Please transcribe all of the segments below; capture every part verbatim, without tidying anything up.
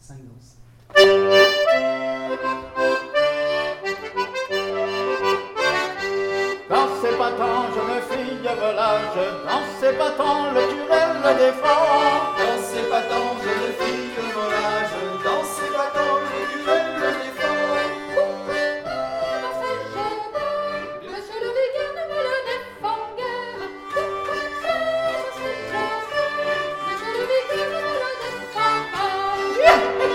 cinq danses. Dansez pas tant, jeune fille volage, dansez pas tant, le curé le défend. Dansez pas tant, jeune fille volage, dansez pas tant, le curé le défend. Monsieur le vicaire ne me le défend guère. Monsieur le vicaire ne me le défend pas.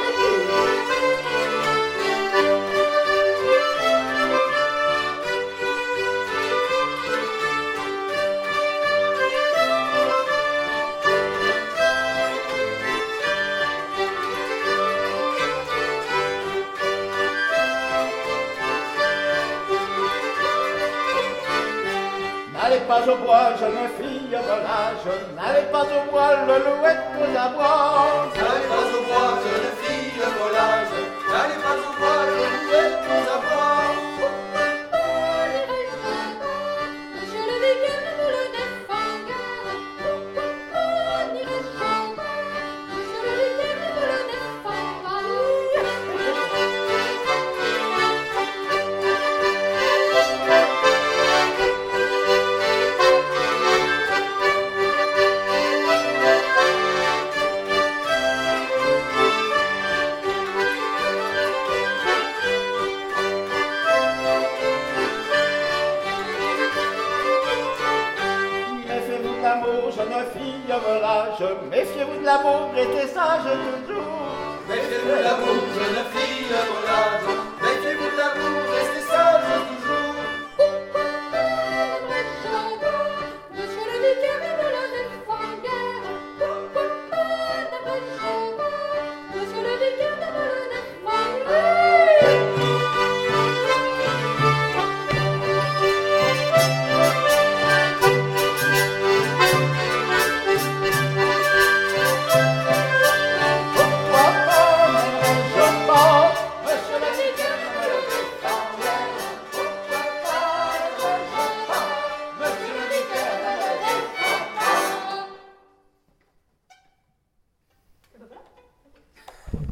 N'allez pas au bois, jeune fille volage, n'allez pas au bois, le louette aux abois. N'allez pas au bois, jeune fille volage, n'allez pas au bois, le louette aux abois. Monsieur le vicaire ne me le défend guère. Monsieur le vicaire ne me le défend pas. Méfiez-vous de l'amour, jeune fille volage, méfiez-vous de l'amour, restez sage toujours. Méfiez-vous de l'amour, jeune fille volage,